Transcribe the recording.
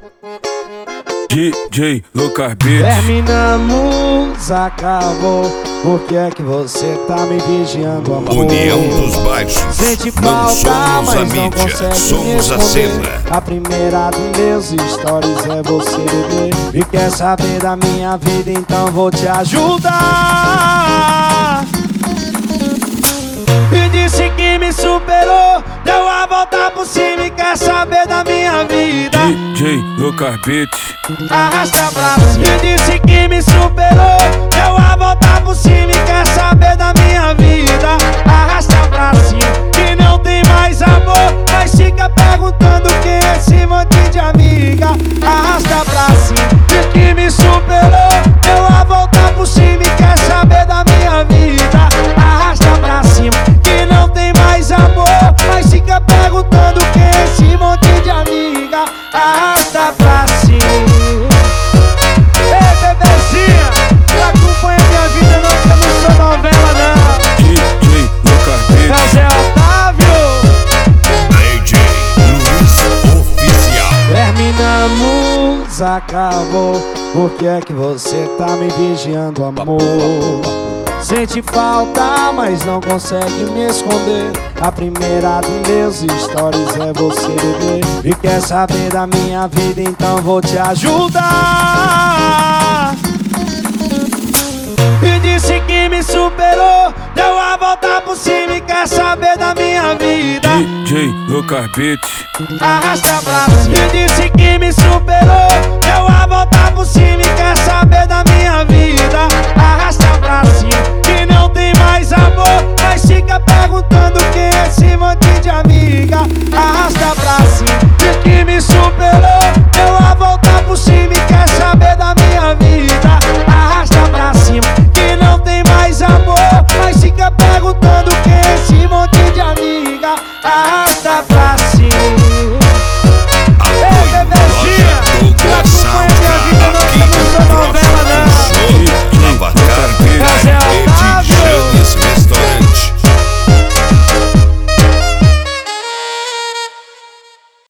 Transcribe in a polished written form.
DJ Lucas Beats. Terminamos, acabou. Por que é que você tá me vigiando, amor? União dos Baixos. Sente Não falta, somos a mas não mídia, consegue somos me a esconder. cena. A primeira dos meus stories é você, bebê. E quer saber da minha vida, então vou te ajudar. E disse que me superou, deu a volta por cima e quer saber da minha vida. DJ Lucas Beats. Arrasta pra cima. E disse que me superou, deu a volta por cima e quer saber da minha vida. Arrasta pra cima, que não tem mais amor, mas fica perguntando quem é esse monte de amiga. Arrasta pra cima. Diz que me superou, deu a volta por cima e quer saber da minha vida. Arrasta pra cima, que não tem mais amor, mas fica perguntando quem é esse monte de amiga. Arrasta pra cima. Ei, bebezinha, não acompanha minha vida não, que eu não sou novela não. DJ Lucas Beats. É o Zé Otávio. DJ Luiz Oficial. Terminamos, acabou. Por que é que você tá me vigiando, amor? Sente falta, mas não consegue me esconder. A primeira dos meus stories é você, bebê. E quer saber da minha vida, então vou te ajudar. E disse que me superou, deu a volta por cima e quer saber da minha vida. DJ Lucas Beats. Arrasta pra cima.